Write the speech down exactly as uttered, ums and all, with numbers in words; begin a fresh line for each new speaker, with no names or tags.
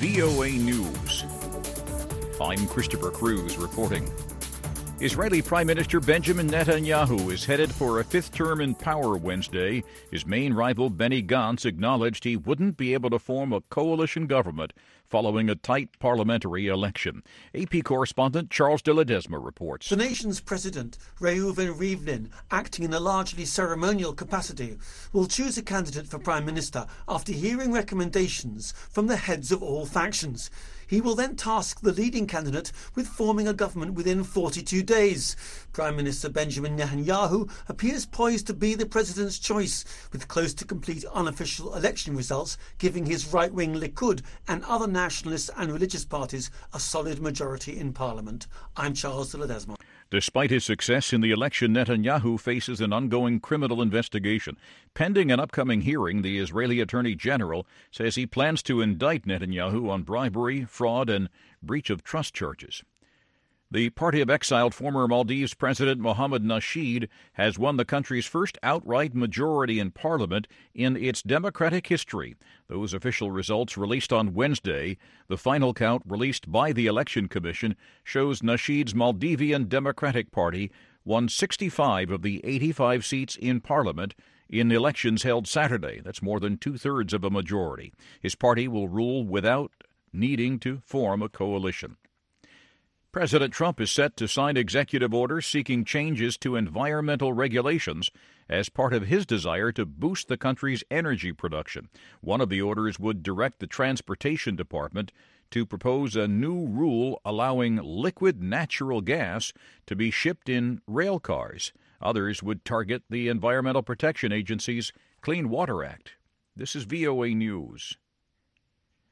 V O A News. I'm Christopher Cruz reporting. Israeli Prime Minister Benjamin Netanyahu is headed for a fifth term in power Wednesday. His main rival Benny Gantz acknowledged he wouldn't be able to form a coalition government following a tight parliamentary election. A P correspondent Charles de Ledesma reports.
The nation's president, Reuven Rivlin, acting in a largely ceremonial capacity, will choose a candidate for prime minister after hearing recommendations from the heads of all factions. He will then task the leading candidate with forming a government within forty-two days. Prime Minister Benjamin Netanyahu appears poised to be the president's choice, with close to complete unofficial election results giving his right-wing Likud and other nationalist and religious parties a solid majority in parliament. I'm Charles de Ledesma.
Despite his success in the election, Netanyahu faces an ongoing criminal investigation. Pending an upcoming hearing, the Israeli Attorney General says he plans to indict Netanyahu on bribery, fraud, and breach of trust charges. The party of exiled former Maldives President Mohamed Nasheed has won the country's first outright majority in parliament in its democratic history. Those official results released on Wednesday. The final count released by the Election Commission shows Nasheed's Maldivian Democratic Party won sixty-five of the eighty-five seats in parliament in elections held Saturday. That's more than two-thirds of a majority. His party will rule without needing to form a coalition. President Trump is set to sign executive orders seeking changes to environmental regulations as part of his desire to boost the country's energy production. One of the orders would direct the Transportation Department to propose a new rule allowing liquid natural gas to be shipped in rail cars. Others would target the Environmental Protection Agency's Clean Water Act. This is V O A News.